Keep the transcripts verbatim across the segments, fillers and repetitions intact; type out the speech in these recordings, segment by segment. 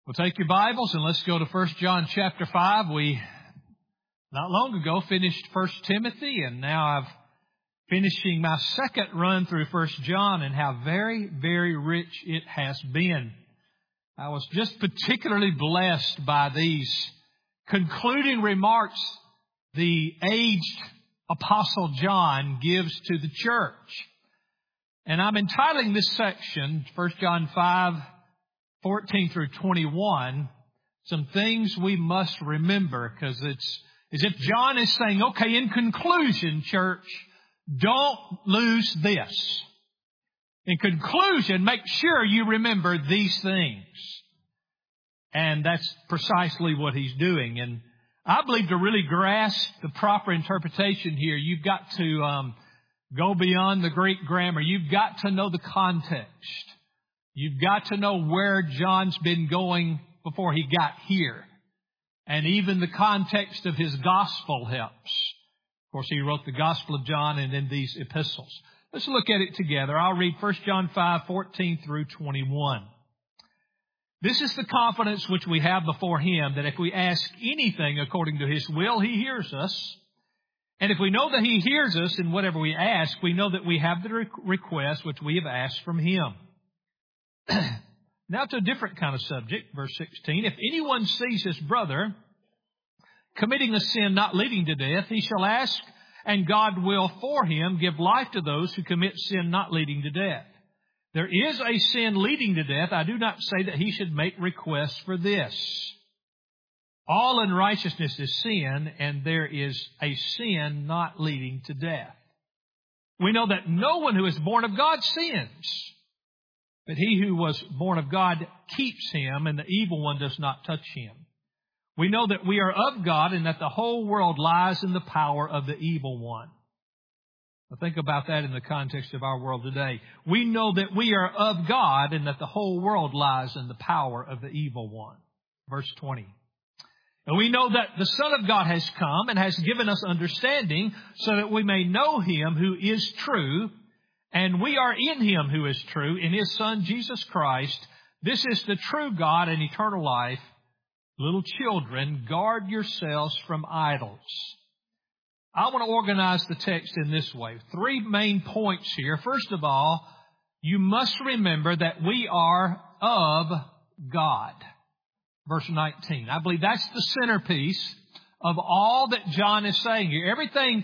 Well, take your Bibles and let's go to First John chapter five. We, not long ago, finished First Timothy, and now I'm finishing my second run through First John, and how very, very rich it has been. I was just particularly blessed by these concluding remarks the aged Apostle John gives to the church. And I'm entitling this section, First John five, fourteen through twenty-one, some things we must remember, because it's as if John is saying, okay, in conclusion, church, don't lose this. In conclusion, make sure you remember these things. And that's precisely what he's doing. And I believe to really grasp the proper interpretation here, you've got to um, go beyond the Greek grammar. You've got to know the context. You've got to know where John's been going before he got here. And even the context of his gospel helps. Of course, he wrote the Gospel of John and then these epistles. Let's look at it together. I'll read First John five, fourteen through twenty-one. This is the confidence which we have before Him, that if we ask anything according to His will, He hears us. And if we know that He hears us in whatever we ask, we know that we have the request which we have asked from Him. Now to a different kind of subject, verse sixteen. If anyone sees his brother committing a sin not leading to death, he shall ask, and God will for him give life to those who commit sin not leading to death. There is a sin leading to death. I do not say that he should make requests for this. All unrighteousness is sin, and there is a sin not leading to death. We know that no one who is born of God sins. But he who was born of God keeps him, and the evil one does not touch him. We know that we are of God, and that the whole world lies in the power of the evil one. Now think about that in the context of our world today. We know that we are of God, and that the whole world lies in the power of the evil one. Verse twenty. And we know that the Son of God has come and has given us understanding, so that we may know Him who is true. And we are in Him who is true, in His Son, Jesus Christ. This is the true God and eternal life. Little children, guard yourselves from idols. I want to organize the text in this way. Three main points here. First of all, you must remember that we are of God. Verse nineteen. I believe that's the centerpiece of all that John is saying here. Everything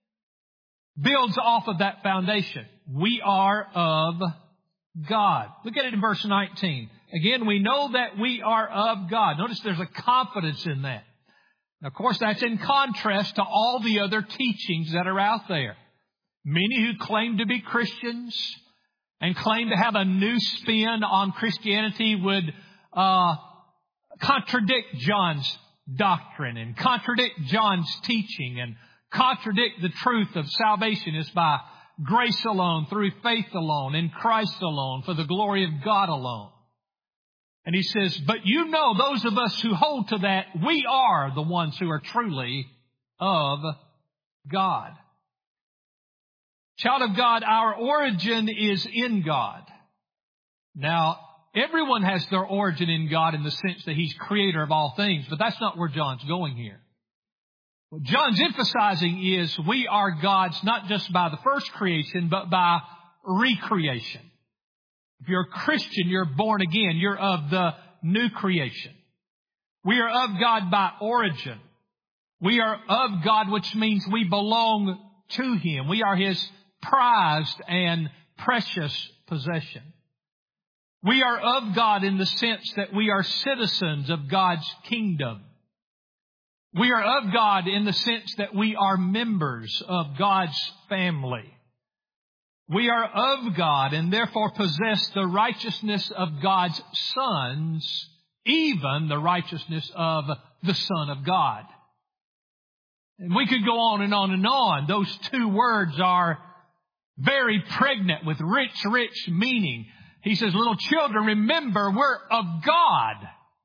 builds off of that foundation. We are of God. Look at it in verse nineteen. Again, we know that we are of God. Notice there's a confidence in that. Now, of course, that's in contrast to all the other teachings that are out there. Many who claim to be Christians and claim to have a new spin on Christianity would uh, contradict John's doctrine and contradict John's teaching and contradict the truth of salvation is by grace alone, through faith alone, in Christ alone, for the glory of God alone. And he says, but you know, those of us who hold to that, we are the ones who are truly of God. Child of God, our origin is in God. Now, everyone has their origin in God in the sense that He's creator of all things, but that's not where John's going here. What John's emphasizing is we are God's not just by the first creation, but by recreation. If you're a Christian, you're born again. You're of the new creation. We are of God by origin. We are of God, which means we belong to Him. We are His prized and precious possession. We are of God in the sense that we are citizens of God's kingdom. We are of God in the sense that we are members of God's family. We are of God and therefore possess the righteousness of God's sons, even the righteousness of the Son of God. And we could go on and on and on. Those two words are very pregnant with rich, rich meaning. He says, little children, remember we're of God.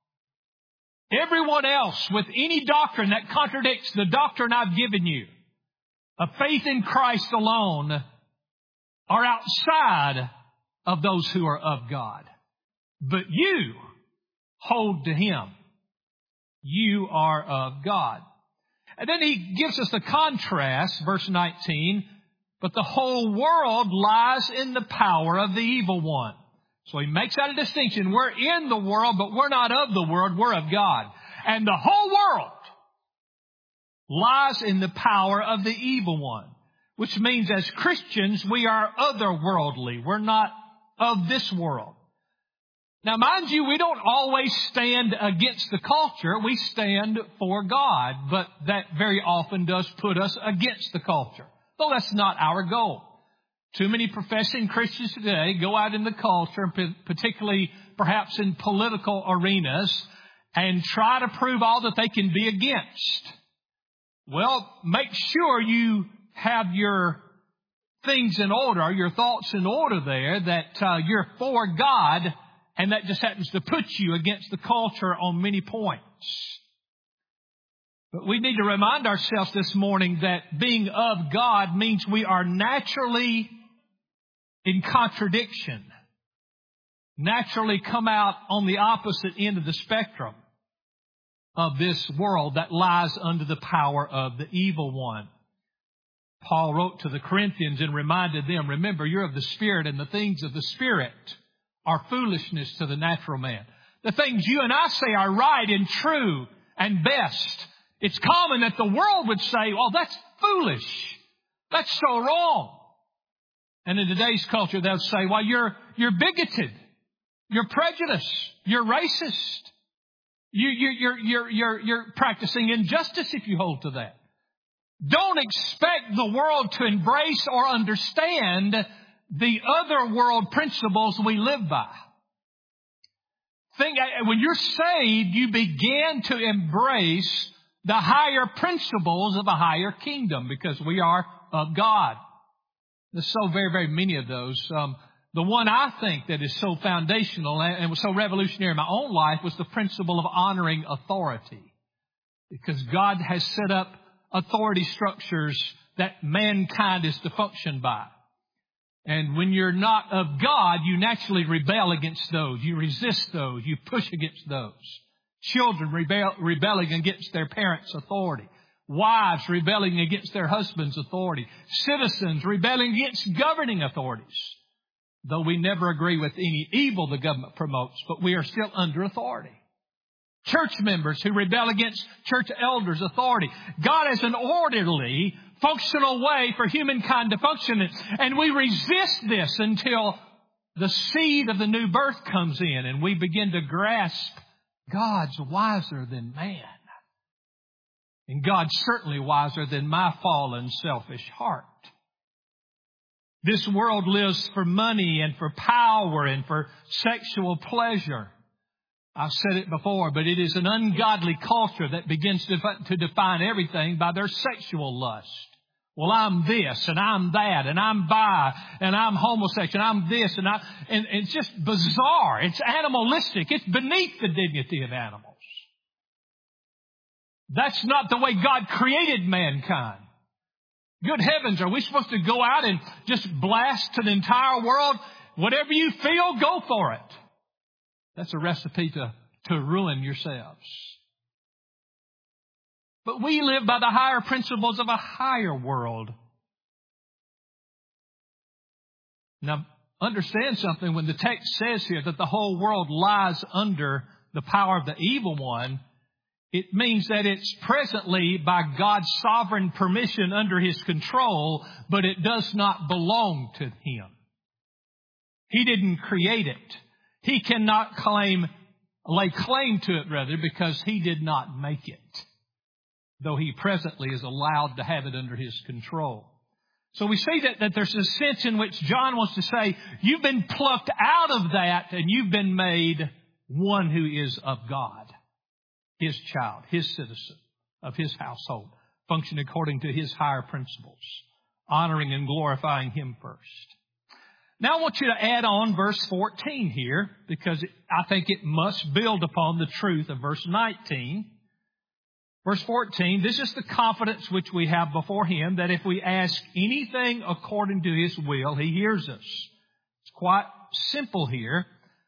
Everyone else with any doctrine that contradicts the doctrine I've given you, of faith in Christ alone, are outside of those who are of God. But you hold to Him. You are of God. And then He gives us the contrast, verse nineteen, but the whole world lies in the power of the evil one. So He makes that a distinction. We're in the world, but we're not of the world. We're of God. And the whole world lies in the power of the evil one, which means as Christians, we are otherworldly. We're not of this world. Now, mind you, we don't always stand against the culture. We stand for God, but that very often does put us against the culture, though that's not our goal. Too many professing Christians today go out in the culture, particularly perhaps in political arenas, and try to prove all that they can be against. Well, make sure you have your things in order, your thoughts in order there, that uh, you're for God, and that just happens to put you against the culture on many points. But we need to remind ourselves this morning that being of God means we are naturally in contradiction, naturally come out on the opposite end of the spectrum of this world that lies under the power of the evil one. Paul wrote to the Corinthians and reminded them, remember, you're of the Spirit, and the things of the Spirit are foolishness to the natural man. The things you and I say are right and true and best. It's common that the world would say, well, that's foolish. That's so wrong. And in today's culture, they'll say, well, you're, you're bigoted. You're prejudiced. You're racist. You, you, you're, you're, you're, you're practicing injustice if you hold to that. Don't expect the world to embrace or understand the other world principles we live by. Think, when you're saved, you begin to embrace the higher principles of a higher kingdom because we are of God. There's so very, very many of those. Um, the one I think that is so foundational and was so revolutionary in my own life was the principle of honoring authority. Because God has set up authority structures that mankind is to function by. And when you're not of God, you naturally rebel against those. You resist those. You push against those. Children rebel, rebelling against their parents' authority. Wives rebelling against their husband's authority. Citizens rebelling against governing authorities. Though we never agree with any evil the government promotes, but we are still under authority. Church members who rebel against church elders' authority. God has an orderly, functional way for humankind to function. And we resist this until the seed of the new birth comes in and we begin to grasp God's wiser than man. And God's certainly wiser than my fallen, selfish heart. This world lives for money and for power and for sexual pleasure. I've said it before, but it is an ungodly culture that begins to, to define everything by their sexual lust. Well, I'm this and I'm that and I'm bi and I'm homosexual and I'm this and I, and, and it's just bizarre. It's animalistic. It's beneath the dignity of animals. That's not the way God created mankind. Good heavens, are we supposed to go out and just blast to the entire world? Whatever you feel, go for it. That's a recipe to, to ruin yourselves. But we live by the higher principles of a higher world. Now, understand something. When the text says here that the whole world lies under the power of the evil one, it means that it's presently by God's sovereign permission under His control, but it does not belong to Him. He didn't create it. He cannot claim, lay claim to it rather, because He did not make it, though He presently is allowed to have it under His control. So we see that, that there's a sense in which John wants to say, you've been plucked out of that and you've been made one who is of God. His child, His citizen, of His household, function according to His higher principles, honoring and glorifying Him first. Now I want you to add on verse fourteen here, because it, I think it must build upon the truth of verse nineteen. Verse fourteen, this is the confidence which we have before Him, that if we ask anything according to His will, He hears us. It's quite simple here.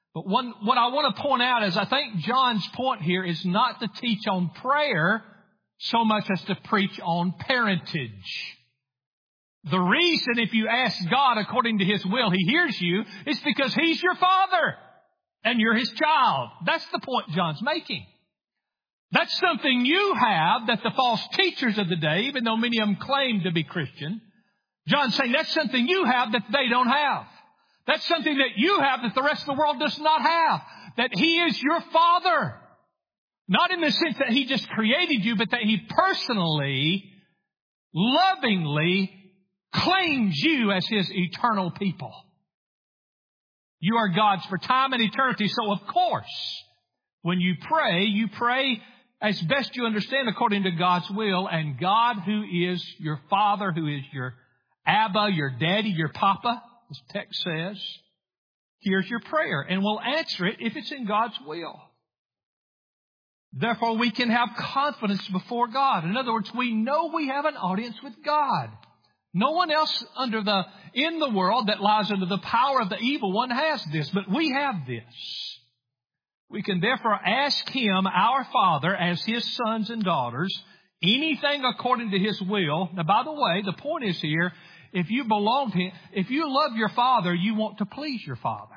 But one, what I want to point out is I think John's point here is not to teach on prayer so much as to preach on parentage. The reason if you ask God according to His will, He hears you, is because He's your Father and you're His child. That's the point John's making. That's something you have that the false teachers of the day, even though many of them claim to be Christian, John's saying that's something you have that they don't have. That's something that you have that the rest of the world does not have. That He is your Father. Not in the sense that He just created you, but that He personally, lovingly claims you as His eternal people. You are God's for time and eternity. So of course, when you pray, you pray as best you understand according to God's will. And God, who is your Father, who is your Abba, your Daddy, your Papa, as the text says, hears your prayer and will answer it if it's in God's will. Therefore, we can have confidence before God. In other words, we know we have an audience with God. No one else under the, in the world that lies under the power of the evil one has this, but we have this. We can therefore ask Him, our Father, as His sons and daughters, anything according to His will. Now, by the way, the point is here, if you belong to Him, if you love your Father, you want to please your Father.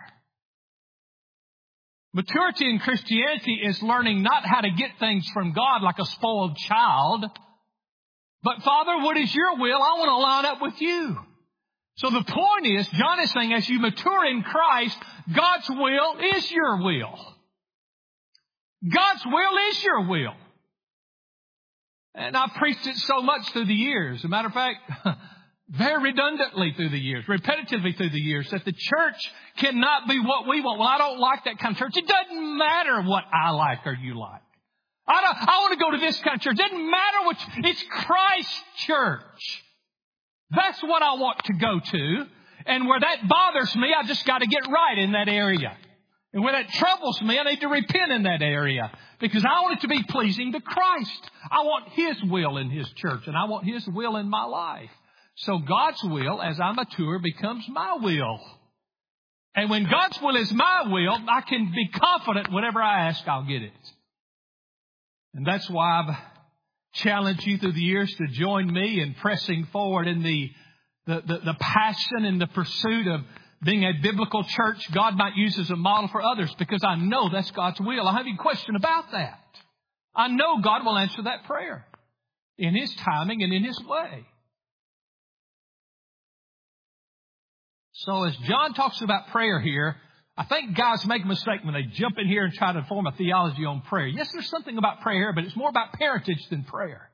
Maturity in Christianity is learning not how to get things from God like a spoiled child, but Father, what is your will? I want to line up with you. So the point is, John is saying as you mature in Christ, God's will is your will. God's will is your will. And I've preached it so much through the years. As a matter of fact, very redundantly through the years, repetitively through the years, that the church cannot be what we want. Well, I don't like that kind of church. It doesn't matter what I like or you like. I, don't, I want to go to this kind of church. It doesn't matter which. It's Christ's church. That's what I want to go to. And where that bothers me, I just got to get right in that area. And where that troubles me, I need to repent in that area. Because I want it to be pleasing to Christ. I want His will in His church. And I want His will in my life. So God's will, as I mature, becomes my will. And when God's will is my will, I can be confident whatever I ask, I'll get it. And that's why I've challenged you through the years to join me in pressing forward in the, the, the, the passion and the pursuit of being a biblical church God might use as a model for others, because I know that's God's will. I don't have any question about that. I know God will answer that prayer in His timing and in His way. So as John talks about prayer here, I think guys make a mistake when they jump in here and try to form a theology on prayer. Yes, there's something about prayer here, but it's more about parentage than prayer.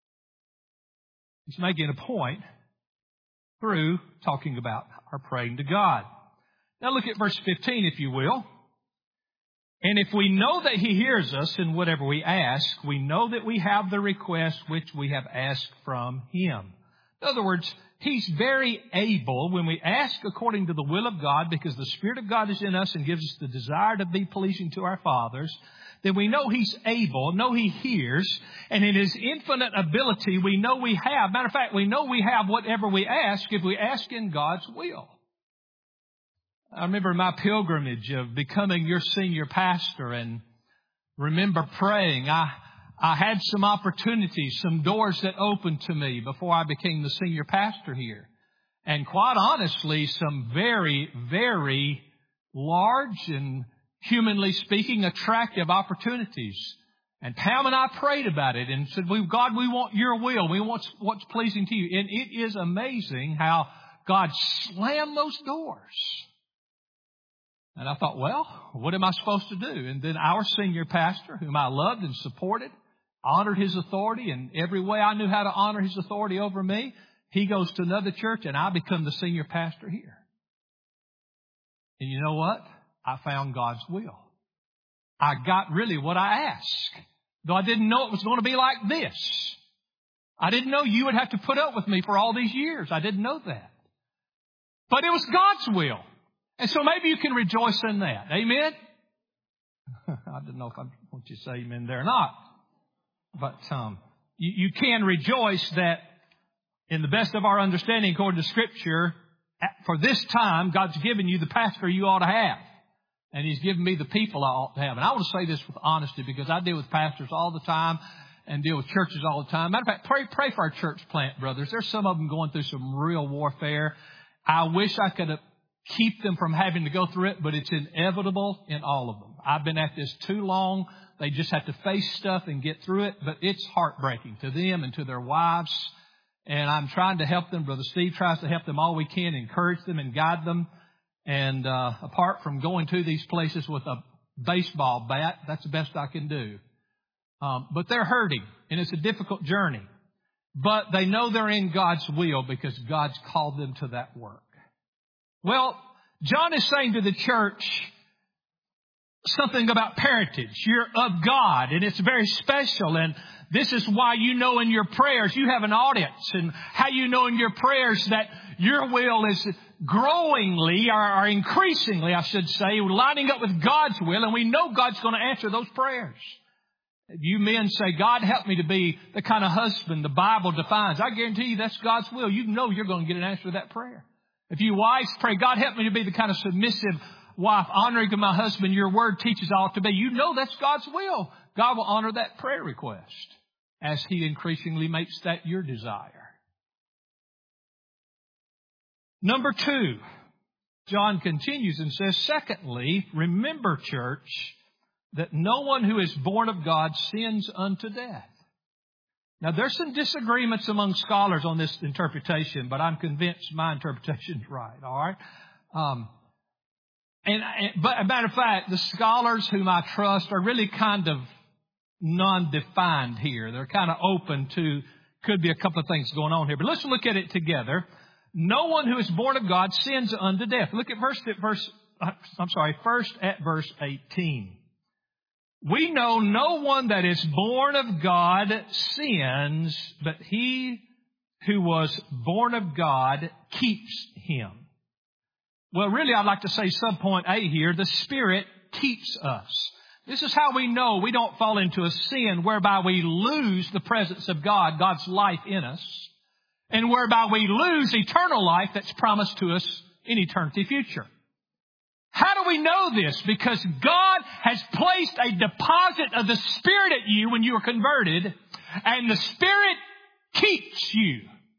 He's making a point through talking about our praying to God. Now look at verse fifteen, if you will. And if we know that He hears us in whatever we ask, we know that we have the request which we have asked from Him. In other words, He's very able when we ask according to the will of God, because the Spirit of God is in us and gives us the desire to be pleasing to our fathers, then we know He's able, know He hears, and in His infinite ability, we know we have. Matter of fact, we know we have whatever we ask if we ask in God's will. I remember my pilgrimage of becoming your senior pastor and remember praying. I I had some opportunities, some doors that opened to me before I became the senior pastor here. And quite honestly, some very, very large and humanly speaking, attractive opportunities. And Pam and I prayed about it and said, "We, God, we want your will. We want what's pleasing to you." And it is amazing how God slammed those doors. And I thought, well, what am I supposed to do? And then our senior pastor, whom I loved and supported, honored his authority in every way I knew how to honor his authority over me. He goes to another church and I become the senior pastor here. And you know what? I found God's will. I got really what I asked. Though I didn't know it was going to be like this. I didn't know you would have to put up with me for all these years. I didn't know that. But it was God's will. And so maybe you can rejoice in that. Amen? I don't know if I want you to say amen there or not. But um, you, you can rejoice that in the best of our understanding, according to Scripture, for this time, God's given you the pastor you ought to have. And He's given me the people I ought to have. And I want to say this with honesty because I deal with pastors all the time and deal with churches all the time. Matter of fact, pray, pray for our church plant brothers. There's some of them going through some real warfare. I wish I could keep them from having to go through it, but it's inevitable in all of them. I've been at this too long. They just have to face stuff and get through it, but it's heartbreaking to them and to their wives. And I'm trying to help them. Brother Steve tries to help them all we can, encourage them and guide them. And uh, apart from going to these places with a baseball bat, that's the best I can do. Um, but they're hurting, and it's a difficult journey. But they know they're in God's will because God's called them to that work. Well, John is saying to the church something about parentage. You're of God, and it's very special. And this is why you know in your prayers you have an audience, and how you know in your prayers that your will is growingly or, or increasingly, I should say, lining up with God's will, and we know God's going to answer those prayers. You men say, God, help me to be the kind of husband the Bible defines. I guarantee you that's God's will. You know you're going to get an answer to that prayer. If you wives pray, God, help me to be the kind of submissive wife, honoring to my husband, your word teaches I ought to be. You know that's God's will. God will honor that prayer request as He increasingly makes that your desire. Number two, John continues and says, secondly, remember, church, that no one who is born of God sins unto death. Now, there's some disagreements among scholars on this interpretation, but I'm convinced my interpretation is right, all right? Um, and, and but a matter of fact, the scholars whom I trust are really kind of non-defined here. They're kind of open to, could be a couple of things going on here. But let's look at it together. No one who is born of God sins unto death. Look at verse, at verse, I'm sorry, first at verse eighteen. We know no one that is born of God sins, but he who was born of God keeps him. Well, really, I'd like to say subpoint A here, the Spirit keeps us. This is how we know we don't fall into a sin whereby we lose the presence of God, God's life in us, and whereby we lose eternal life that's promised to us in eternity future. How do we know this? Because God has placed a deposit of the Spirit at you when you are converted, and the Spirit keeps you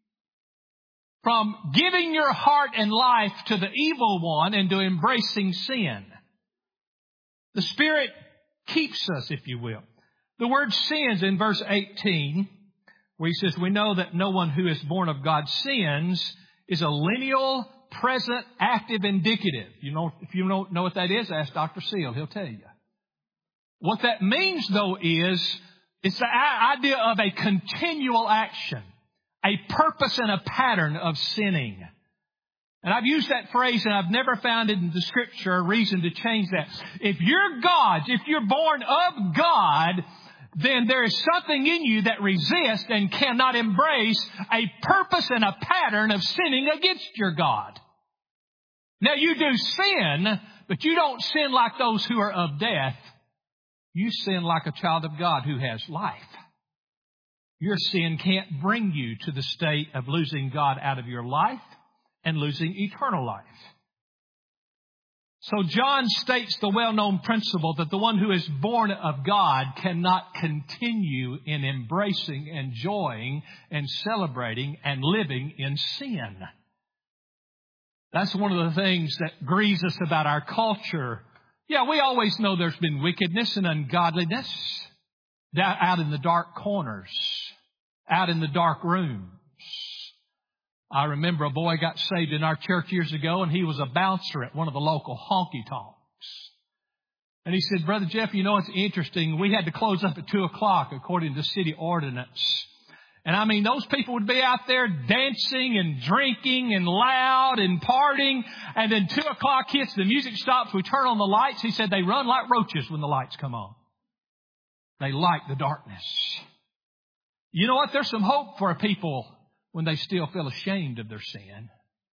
from giving your heart and life to the evil one and to embracing sin. The Spirit keeps us, if you will. The word sins in verse eighteen, where he says, we know that no one who is born of God sins, is a lineal, present, active, indicative. You know, if you don't know what that is, ask Doctor Seal. He'll tell you. What that means, though, is it's the idea of a continual action, a purpose and a pattern of sinning. And I've used that phrase, and I've never found in the Scripture a reason to change that. If you're God's, if you're born of God, then there is something in you that resists and cannot embrace a purpose and a pattern of sinning against your God. Now, you do sin, but you don't sin like those who are of death. You sin like a child of God who has life. Your sin can't bring you to the state of losing God out of your life and losing eternal life. So John states the well-known principle that the one who is born of God cannot continue in embracing, enjoying, and celebrating and living in sin. That's one of the things that grieves us about our culture. Yeah, we always know there's been wickedness and ungodliness out in the dark corners, out in the dark rooms. I remember a boy got saved in our church years ago, and he was a bouncer at one of the local honky-tonks. And he said, Brother Jeff, you know, it's interesting. We had to close up at two o'clock according to city ordinance. And I mean, those people would be out there dancing and drinking and loud and partying. And then two o'clock hits, the music stops, we turn on the lights. He said they run like roaches when the lights come on. They like the darkness. You know what? There's some hope for people when they still feel ashamed of their sin.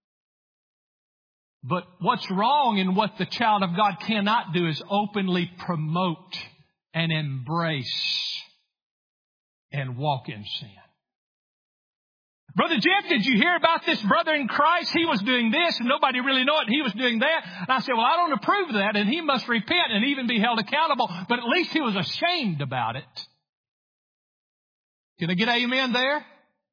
But what's wrong and what the child of God cannot do is openly promote and embrace and walk in sin. Brother Jeff, did you hear about this brother in Christ? He was doing this and nobody really knew it. He was doing that. And I said, well, I don't approve of that, and he must repent and even be held accountable. But at least he was ashamed about it. Can I get amen there?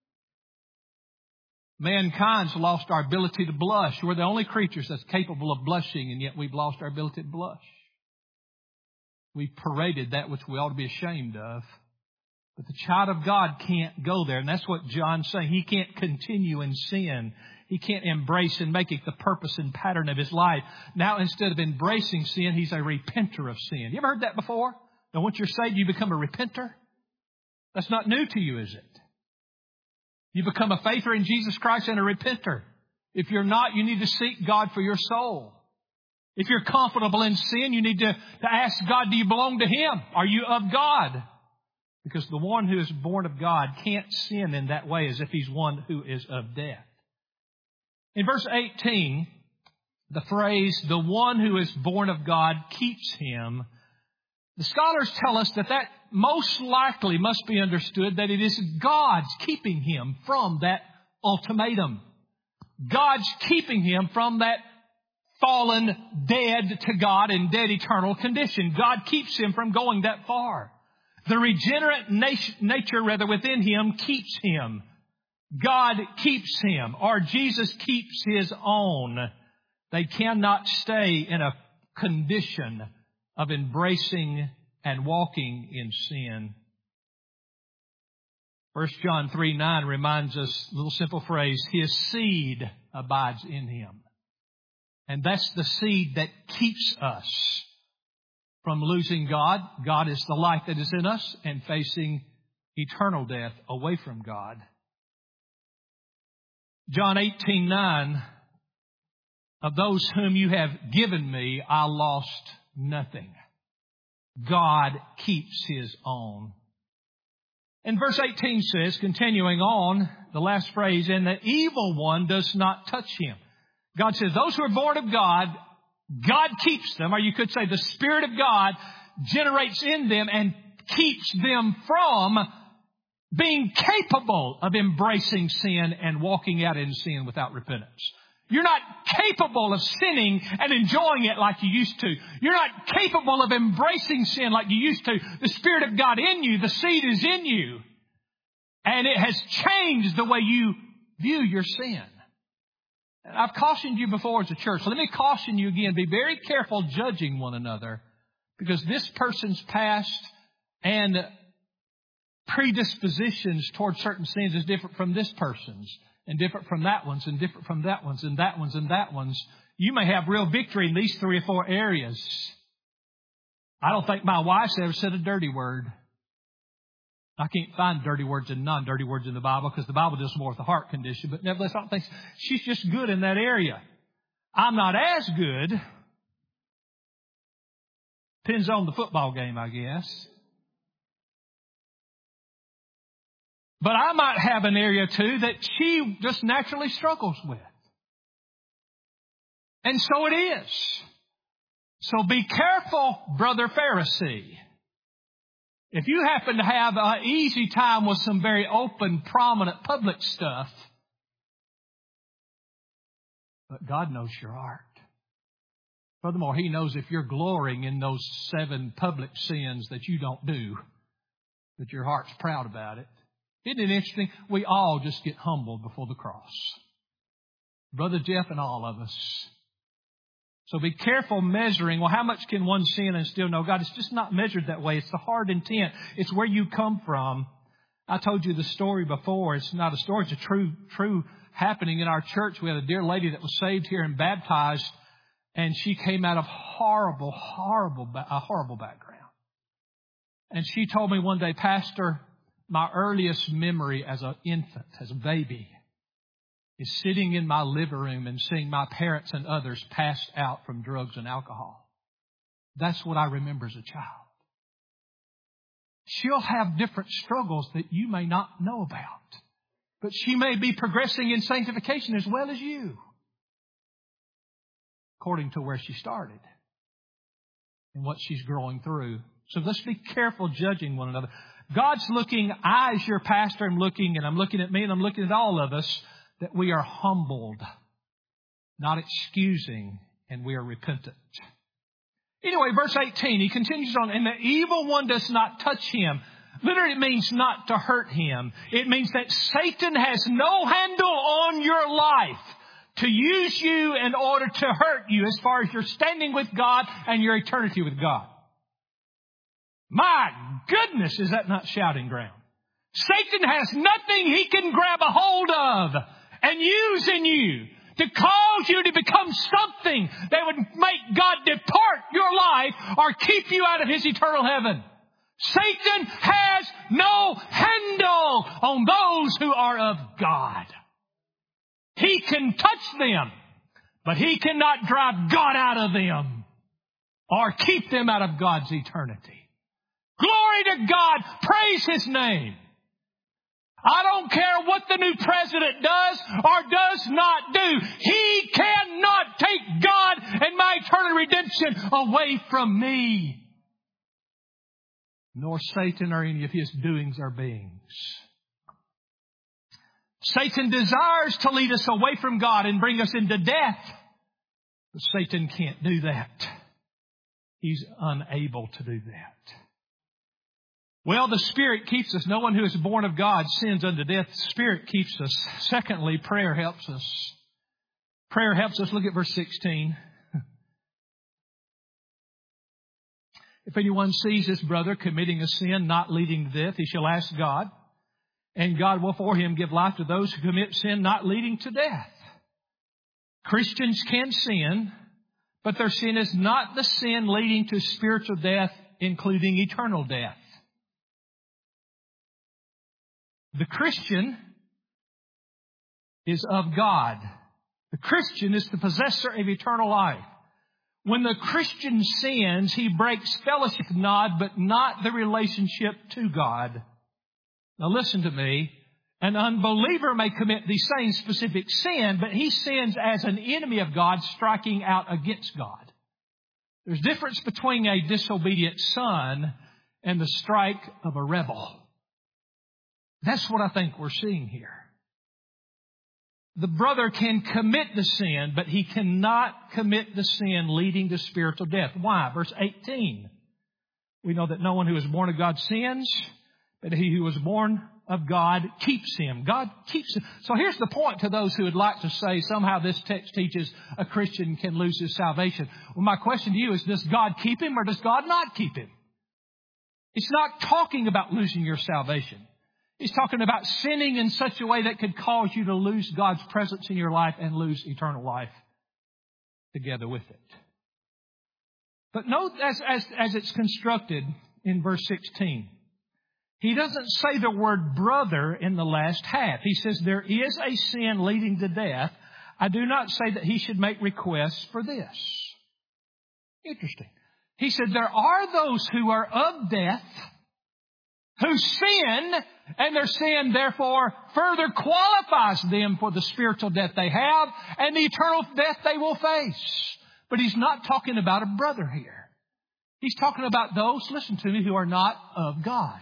Mankind's lost our ability to blush. We're the only creatures that's capable of blushing, and yet we've lost our ability to blush. We've paraded that which we ought to be ashamed of. But the child of God can't go there. And that's what John's saying. He can't continue in sin. He can't embrace and make it the purpose and pattern of his life. Now, instead of embracing sin, he's a repenter of sin. You ever heard that before? Now, once you're saved, you become a repenter? That's not new to you, is it? You become a faither in Jesus Christ and a repenter. If you're not, you need to seek God for your soul. If you're comfortable in sin, you need to, to ask God, do you belong to Him? Are you of God? Because the one who is born of God can't sin in that way as if he's one who is of death. In verse eighteen, the phrase, the one who is born of God keeps him, the scholars tell us that that most likely must be understood that it is God's keeping him from that ultimatum. God's keeping him from that fallen, dead to God and dead eternal condition. God keeps him from going that far. The regenerate nature, rather, within him keeps him. God keeps him, or Jesus keeps his own. They cannot stay in a condition of embracing and walking in sin. First John three nine reminds us, a little simple phrase, his seed abides in him. And that's the seed that keeps us from losing God. God is the life that is in us, and facing eternal death away from God. John eighteen nine, of those whom you have given me, I lost nothing. God keeps his own. And verse eighteen says, continuing on, the last phrase, and the evil one does not touch him. God says, those who are born of God, God keeps them, or you could say the Spirit of God generates in them and keeps them from being capable of embracing sin and walking out in sin without repentance. You're not capable of sinning and enjoying it like you used to. You're not capable of embracing sin like you used to. The Spirit of God in you, the seed is in you. And it has changed the way you view your sin. And I've cautioned you before as a church. So let me caution you again. Be very careful judging one another, because this person's past and predispositions towards certain sins is different from this person's, and different from that one's, and different from that one's, and that one's, and that one's. You may have real victory in these three or four areas. I don't think my wife's ever said a dirty word. I can't find dirty words and non-dirty words in the Bible, because the Bible deals more with the heart condition. But nevertheless, I don't think she's just good in that area. I'm not as good. Depends on the football game, I guess. But I might have an area too that she just naturally struggles with. And so it is. So be careful, brother Pharisee. If you happen to have an easy time with some very open, prominent, public stuff, but God knows your heart. Furthermore, He knows if you're glorying in those seven public sins that you don't do, that your heart's proud about it. Isn't it interesting? We all just get humbled before the cross. Brother Jeff and all of us. So be careful measuring. Well, how much can one sin and still know God? It's just not measured that way. It's the heart intent. It's where you come from. I told you the story before. It's not a story. It's a true, true happening in our church. We had a dear lady that was saved here and baptized, and she came out of horrible, horrible, a horrible background. And she told me one day, Pastor, my earliest memory as an infant, as a baby, is sitting in my living room and seeing my parents and others passed out from drugs and alcohol. That's what I remember as a child. She'll have different struggles that you may not know about, but she may be progressing in sanctification as well as you, according to where she started and what she's growing through. So let's be careful judging one another. God's looking, I as your pastor am looking, and I'm looking at me and I'm looking at all of us, that we are humbled, not excusing, and we are repentant. Anyway, verse eighteen, he continues on, and the evil one does not touch him. Literally, it means not to hurt him. It means that Satan has no handle on your life to use you in order to hurt you as far as your standing with God and your eternity with God. My goodness, is that not shouting ground? Satan has nothing he can grab a hold of and use in you to cause you to become something that would make God depart your life or keep you out of His eternal heaven. Satan has no handle on those who are of God. He can touch them, but he cannot drive God out of them or keep them out of God's eternity. Glory to God. Praise His name. I don't care what the new president does or does not do. He cannot take God and my eternal redemption away from me. Nor Satan or any of his doings or beings. Satan desires to lead us away from God and bring us into death. But Satan can't do that. He's unable to do that. Well, the Spirit keeps us. No one who is born of God sins unto death. The Spirit keeps us. Secondly, prayer helps us. Prayer helps us. Look at verse sixteen. If anyone sees his brother committing a sin not leading to death, he shall ask God, and God will for him give life to those who commit sin not leading to death. Christians can sin, but their sin is not the sin leading to spiritual death, including eternal death. The Christian is of God. The Christian is the possessor of eternal life. When the Christian sins, he breaks fellowship with God, but not the relationship to God. Now listen to me. An unbeliever may commit the same specific sin, but he sins as an enemy of God, striking out against God. There's a difference between a disobedient son and the strike of a rebel. That's what I think we're seeing here. The brother can commit the sin, but he cannot commit the sin leading to spiritual death. Why? Verse eighteen. We know that no one who is born of God sins, but he who is born of God keeps him. God keeps him. So here's the point to those who would like to say somehow this text teaches a Christian can lose his salvation. Well, my question to you is, does God keep him or does God not keep him? It's not talking about losing your salvation. He's talking about sinning in such a way that could cause you to lose God's presence in your life and lose eternal life together with it. But note as, as, as it's constructed in verse sixteen. He doesn't say the word brother in the last half. He says there is a sin leading to death. I do not say that he should make requests for this. Interesting. He said there are those who are of death who sin, and their sin, therefore, further qualifies them for the spiritual death they have and the eternal death they will face. But he's not talking about a brother here. He's talking about those, listen to me, who are not of God.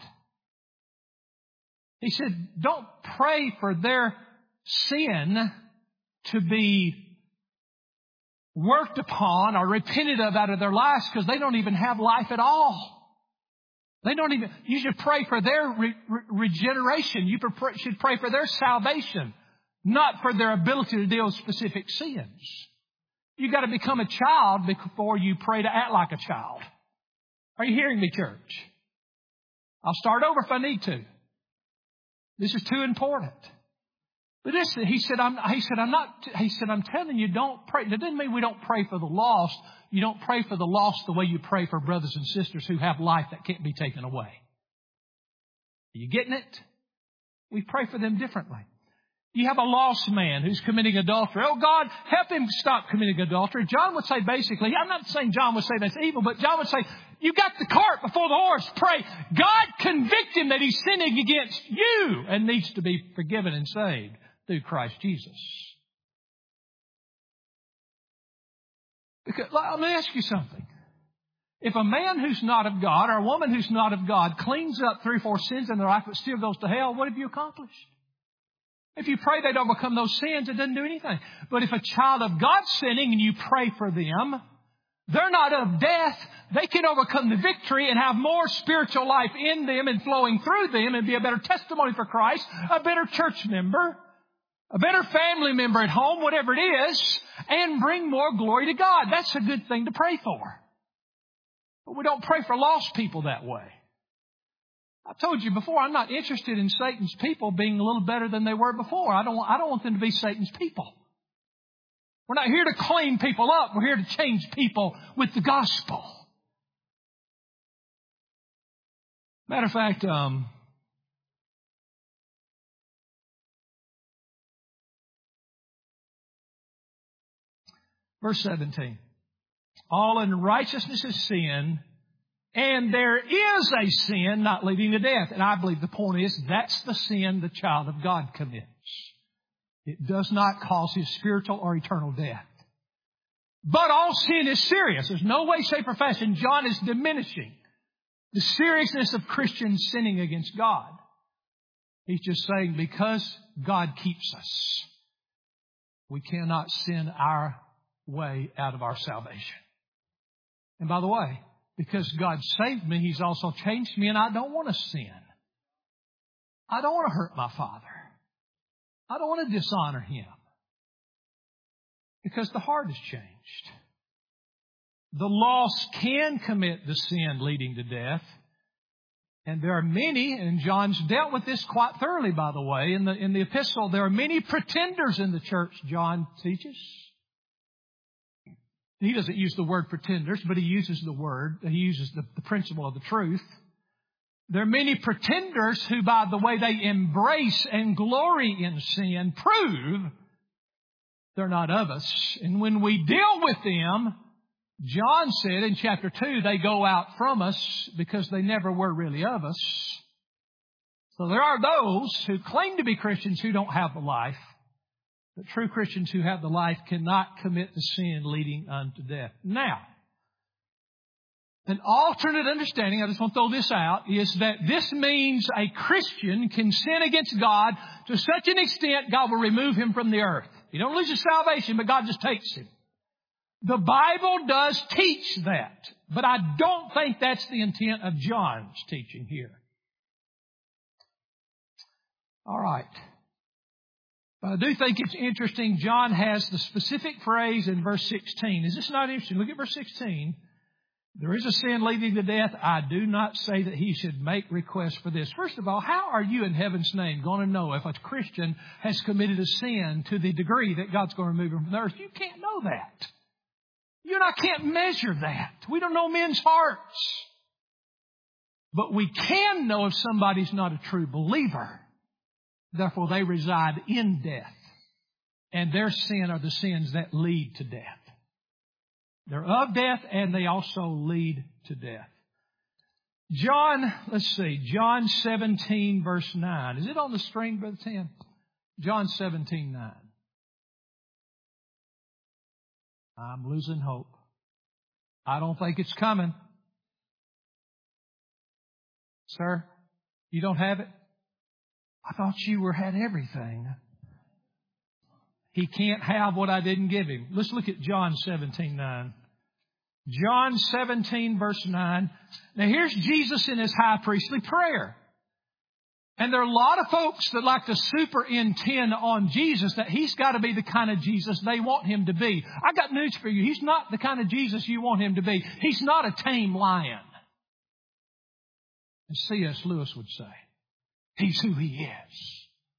He said, don't pray for their sin to be worked upon or repented of out of their lives because they don't even have life at all. They don't even, you should pray for their re, re, regeneration. You should pray for their salvation, not for their ability to deal with specific sins. You've got to become a child before you pray to act like a child. Are you hearing me, church? I'll start over if I need to. This is too important. But this, he said, I'm, he said, I'm not, he said, I'm telling you, don't pray. That doesn't mean we don't pray for the lost. You don't pray for the lost the way you pray for brothers and sisters who have life that can't be taken away. Are you getting it? We pray for them differently. You have a lost man who's committing adultery. Oh, God, help him stop committing adultery. John would say basically, I'm not saying John would say that's evil, but John would say, you got the cart before the horse. Pray. God convict him that he's sinning against you and needs to be forgiven and saved through Christ Jesus. Because, let me ask you something. If a man who's not of God or a woman who's not of God cleans up three or four sins in their life but still goes to hell, what have you accomplished? If you pray they'd overcome those sins, it doesn't do anything. But if a child of God's sinning and you pray for them, they're not of death. They can overcome the victory and have more spiritual life in them and flowing through them and be a better testimony for Christ, a better church member, a better family member at home, whatever it is, and bring more glory to God. That's a good thing to pray for. But we don't pray for lost people that way. I told you before, I'm not interested in Satan's people being a little better than they were before. I don't, I don't want them to be Satan's people. We're not here to clean people up. We're here to change people with the gospel. Matter of fact, um, verse seventeen. All unrighteousness is sin, and there is a sin not leading to death. And I believe the point is that's the sin the child of God commits. It does not cause his spiritual or eternal death. But all sin is serious. There's no way, shape, or fashion John is diminishing the seriousness of Christians sinning against God. He's just saying because God keeps us, we cannot sin our way out of our salvation. And by the way, because God saved me, He's also changed me, and I don't want to sin. I don't want to hurt my Father. I don't want to dishonor Him. Because the heart has changed. The lost can commit the sin leading to death. And there are many, and John's dealt with this quite thoroughly, by the way, in the, in the epistle. There are many pretenders in the church, John teaches. He doesn't use the word pretenders, but he uses the word. He uses the, the principle of the truth. There are many pretenders who, by the way they embrace and glory in sin, prove they're not of us. And when we deal with them, John said in chapter two, they go out from us because they never were really of us. So there are those who claim to be Christians who don't have the life. But true Christians who have the life cannot commit the sin leading unto death. Now, an alternate understanding, I just want to throw this out, is that this means a Christian can sin against God to such an extent God will remove him from the earth. He don't lose his salvation, but God just takes him. The Bible does teach that, but I don't think that's the intent of John's teaching here. All right. But I do think it's interesting. John has the specific phrase in verse sixteen. Is this not interesting? Look at verse sixteen. There is a sin leading to death. I do not say that he should make request for this. First of all, how are you in heaven's name going to know if a Christian has committed a sin to the degree that God's going to remove him from the earth? You can't know that. You and I can't measure that. We don't know men's hearts. But we can know if somebody's not a true believer. Therefore, they reside in death. And their sin are the sins that lead to death. They're of death and they also lead to death. John, let's see, John seventeen verse nine. Is it on the screen, Brother Tim? John seventeen nine. I'm losing hope. I don't think it's coming. Sir, you don't have it? I thought you were had everything. He can't have what I didn't give him. Let's look at John seventeen nine. John seventeen verse nine. Now here's Jesus in His high priestly prayer. And there are a lot of folks that like to superintend on Jesus that He's got to be the kind of Jesus they want Him to be. I got news for you. He's not the kind of Jesus you want Him to be. He's not a tame lion. As C S Lewis would say, He's who He is.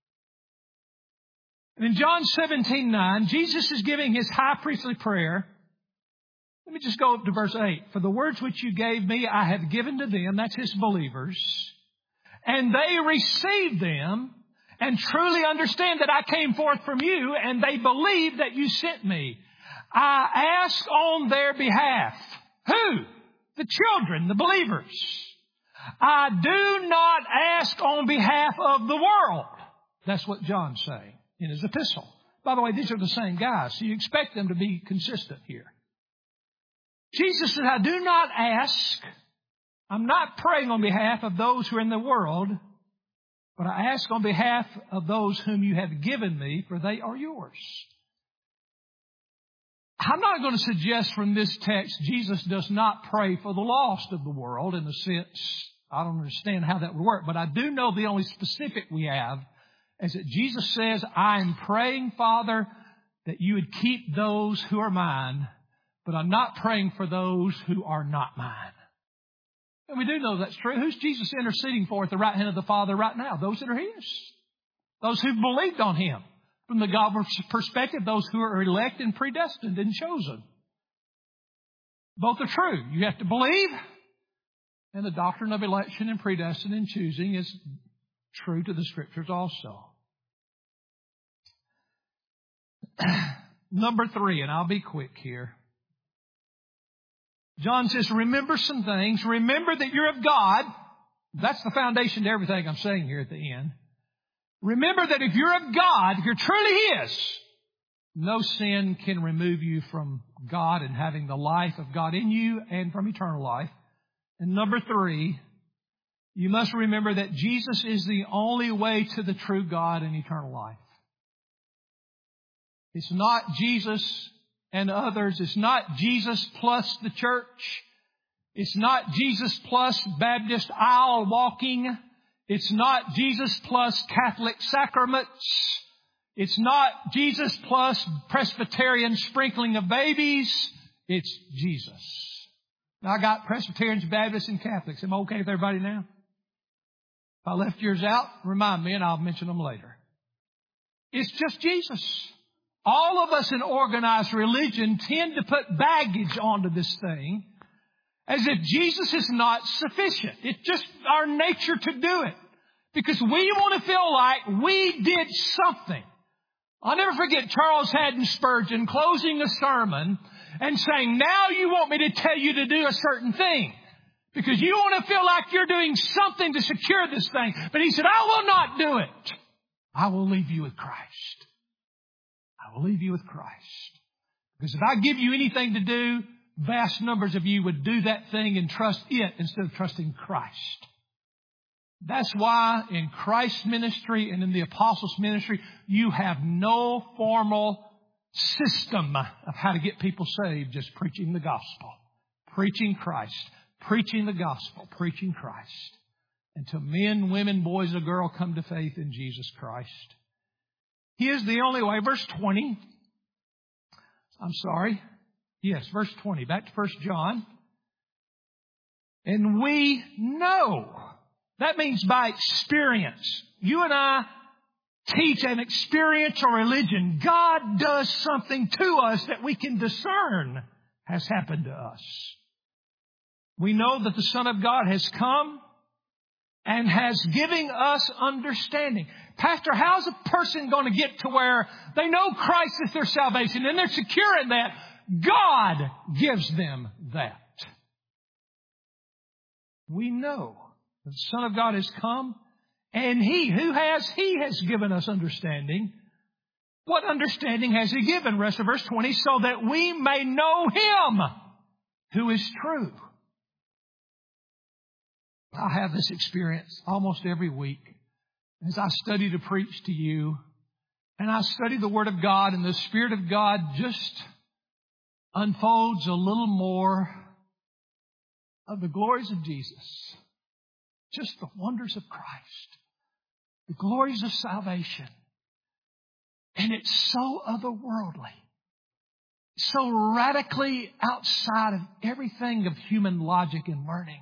And in John seventeen nine, Jesus is giving His high priestly prayer. Let me just go up to verse eight. For the words which you gave me, I have given to them. That's His believers. And they receive them and truly understand that I came forth from you, and they believe that you sent me. I ask on their behalf. Who? The children, the believers. I do not ask on behalf of the world. That's what John's saying in his epistle. By the way, these are the same guys, so you expect them to be consistent here. Jesus said, I do not ask, I'm not praying on behalf of those who are in the world, but I ask on behalf of those whom you have given me, for they are yours. I'm not going to suggest from this text Jesus does not pray for the lost of the world in the sense, I don't understand how that would work, but I do know the only specific we have is that Jesus says, I am praying, Father, that you would keep those who are mine, but I'm not praying for those who are not mine. And we do know that's true. Who's Jesus interceding for at the right hand of the Father right now? Those that are His. Those who believed on Him. From the God's perspective, those who are elect and predestined and chosen. Both are true. You have to believe. And the doctrine of election and predestined and choosing is true to the Scriptures also. Number three, and I'll be quick here. John says, remember some things. Remember that you're of God. That's the foundation to everything I'm saying here at the end. Remember that if you're of God, if you're truly His, no sin can remove you from God and having the life of God in you and from eternal life. And number three, you must remember that Jesus is the only way to the true God and eternal life. It's not Jesus and others. It's not Jesus plus the church. It's not Jesus plus Baptist aisle walking. It's not Jesus plus Catholic sacraments. It's not Jesus plus Presbyterian sprinkling of babies. It's Jesus. Now, I got Presbyterians, Baptists, and Catholics. Am I okay with everybody now? If I left yours out, remind me and I'll mention them later. It's just Jesus. All of us in organized religion tend to put baggage onto this thing as if Jesus is not sufficient. It's just our nature to do it because we want to feel like we did something. I'll never forget Charles Haddon Spurgeon closing a sermon and saying, now you want me to tell you to do a certain thing because you want to feel like you're doing something to secure this thing. But he said, I will not do it. I will leave you with Christ. I will leave you with Christ. Because if I give you anything to do, vast numbers of you would do that thing and trust it instead of trusting Christ. That's why in Christ's ministry and in the apostles' ministry, you have no formal system of how to get people saved, just preaching the gospel, preaching Christ, preaching the gospel, preaching Christ. Until men, women, boys, or girl come to faith in Jesus Christ. He is the only way. Verse twenty. I'm sorry. Yes, verse twenty. Back to First John. And we know. That means by experience. You and I teach an experiential religion. God does something to us that we can discern has happened to us. We know that the Son of God has come and has given us understanding. Pastor, how's a person going to get to where they know Christ is their salvation and they're secure in that? God gives them that. We know that the Son of God has come and He, who has? He has given us understanding. What understanding has He given? Rest of verse twenty, so that we may know Him who is true. I have this experience almost every week as I study to preach to you. And I study the Word of God, and the Spirit of God just unfolds a little more of the glories of Jesus. Just the wonders of Christ. The glories of salvation. And it's so otherworldly. So radically outside of everything of human logic and learning.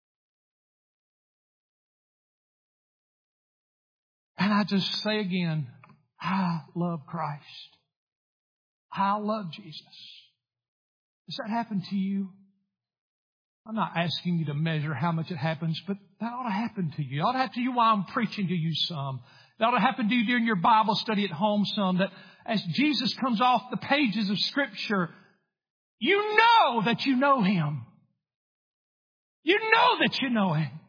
And I just say again, I love Christ. I love Jesus. Does that happen to you? I'm not asking you to measure how much it happens, but that ought to happen to you. It ought to happen to you while I'm preaching to you some. That ought to happen to you during your Bible study at home some. That as Jesus comes off the pages of Scripture, you know that you know Him. You know that you know Him.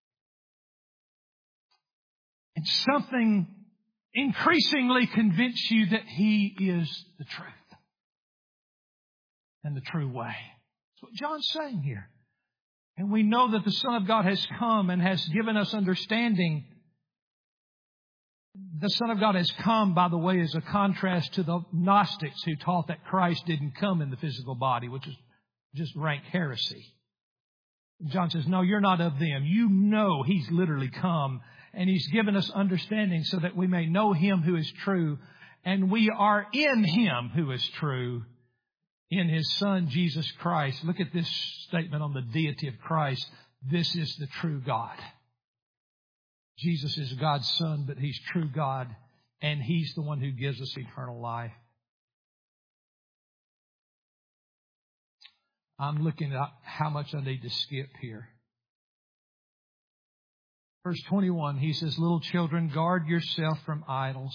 And something increasingly convince you that He is the truth and the true way. That's what John's saying here. And we know that the Son of God has come and has given us understanding. The Son of God has come, by the way, as a contrast to the Gnostics who taught that Christ didn't come in the physical body, which is just rank heresy. John says, no, you're not of them. You know He's literally come, and He's given us understanding so that we may know Him who is true, and we are in Him who is true, in His Son, Jesus Christ. Look at this statement on the deity of Christ. This is the true God. Jesus is God's Son, but He's true God, and He's the one who gives us eternal life. I'm looking at how much I need to skip here. Verse twenty-one, he says, little children, guard yourself from idols.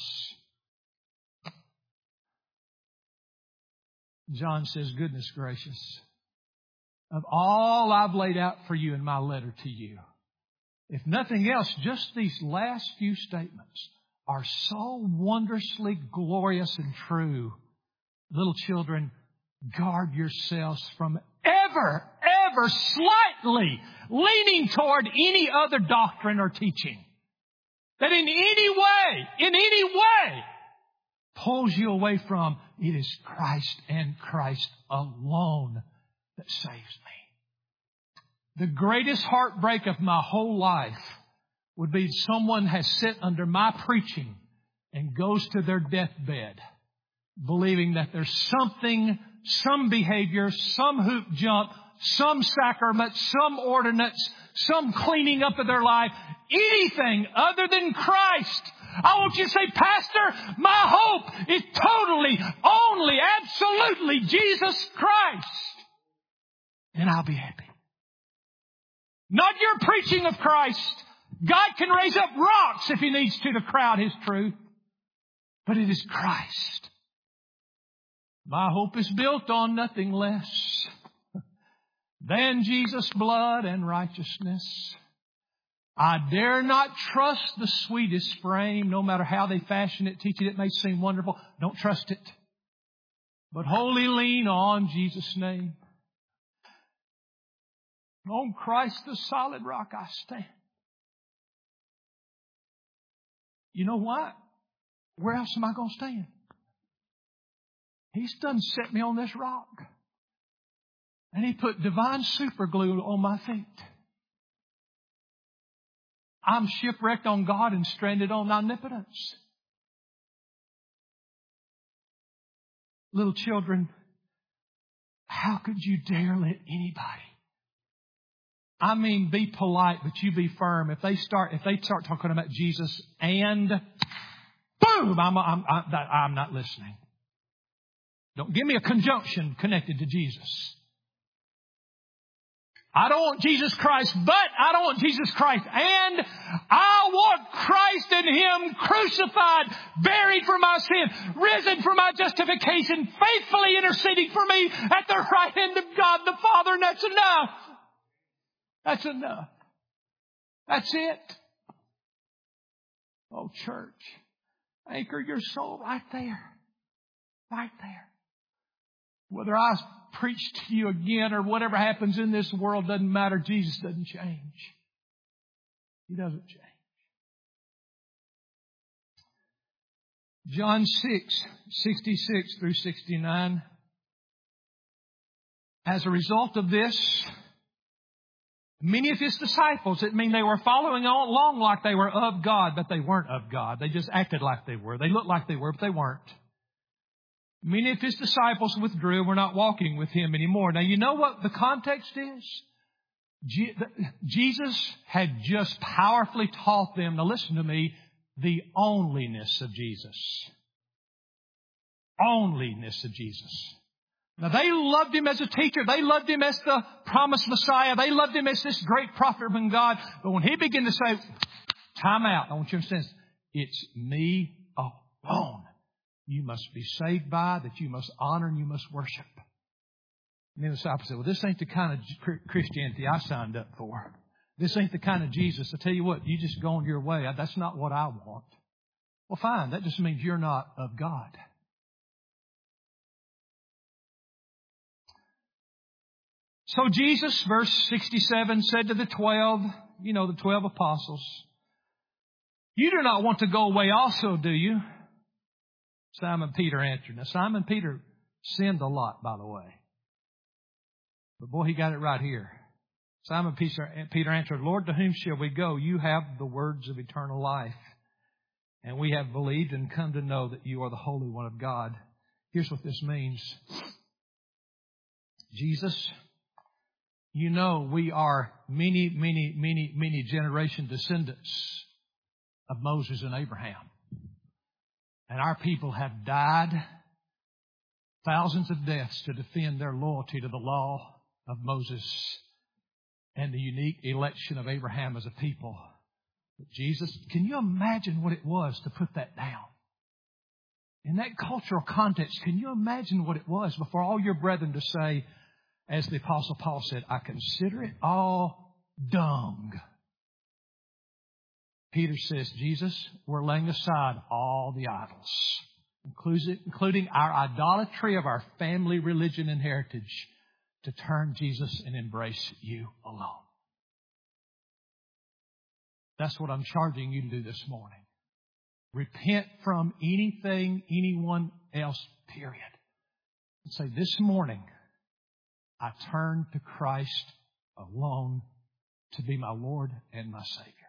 John says, goodness gracious, of all I've laid out for you in my letter to you, if nothing else, just these last few statements are so wondrously glorious and true. Little children, guard yourselves from ever, ever slightly leaning toward any other doctrine or teaching that in any way, in any way, pulls you away from it is Christ and Christ alone that saves me. The greatest heartbreak of my whole life would be someone has sat under my preaching and goes to their deathbed believing that there's something, some behavior, some hoop jump, some sacrament, some ordinance, some cleaning up of their life, anything other than Christ. I want you to say, Pastor, my hope is totally, only, absolutely Jesus Christ. And I'll be happy. Not your preaching of Christ. God can raise up rocks if He needs to to crowd His truth. But it is Christ. My hope is built on nothing less than Jesus' blood and righteousness. I dare not trust the sweetest frame, no matter how they fashion it, teach it. It may seem wonderful. Don't trust it. But wholly lean on Jesus' name. On Christ, the solid rock, I stand. You know what? Where else am I going to stand? He's done set me on this rock. And He put divine super glue on my feet. I'm shipwrecked on God and stranded on omnipotence. Little children, how could you dare let anybody? I mean, be polite, but you be firm. If they start, if they start talking about Jesus and boom, I'm, I'm, I'm, I'm not listening. Don't give me a conjunction connected to Jesus. I don't want Jesus Christ, but I don't want Jesus Christ. And I want Christ and Him crucified, buried for my sin, risen for my justification, faithfully interceding for me at the right hand of God the Father. And that's enough. That's enough. That's it. Oh, church, anchor your soul right there. Right there. Whether I preach to you again or whatever happens in this world doesn't matter. Jesus doesn't change. He doesn't change. John six, sixty-six through sixty-nine. As a result of this, many of His disciples, it mean they were following along like they were of God, but they weren't of God. They just acted like they were. They looked like they were, but they weren't. Many of His disciples withdrew and were not walking with Him anymore. Now, you know what the context is? Je- Jesus had just powerfully taught them, now listen to me, the onlyness of Jesus. Onlyness of Jesus. Now, they loved Him as a teacher. They loved Him as the promised Messiah. They loved Him as this great prophet from God. But when He began to say, time out, I want you to understand, it's me alone you must be saved by, that you must honor and you must worship. And then the disciples said, well, this ain't the kind of Christianity I signed up for. This ain't the kind of Jesus. I tell you what, you just go on your way. That's not what I want. Well, fine. That just means you're not of God. So Jesus, verse sixty-seven, said to the twelve, you know, the twelve apostles, "You do not want to go away also, do you?" Simon Peter answered. Now, Simon Peter sinned a lot, by the way. But boy, he got it right here. Simon Peter answered, "Lord, to whom shall we go? You have the words of eternal life. And we have believed and come to know that you are the Holy One of God." Here's what this means. Jesus, you know we are many, many, many, many generation descendants of Moses and Abraham. And our people have died thousands of deaths to defend their loyalty to the law of Moses and the unique election of Abraham as a people. But Jesus, can you imagine what it was to put that down? In that cultural context, can you imagine what it was before all your brethren to say, as the Apostle Paul said, "I consider it all dung"? Peter says, Jesus, we're laying aside all the idols, including our idolatry of our family, religion, and heritage, to turn Jesus and embrace you alone. That's what I'm charging you to do this morning. Repent from anything, anyone else, period. And say, this morning, I turn to Christ alone to be my Lord and my Savior.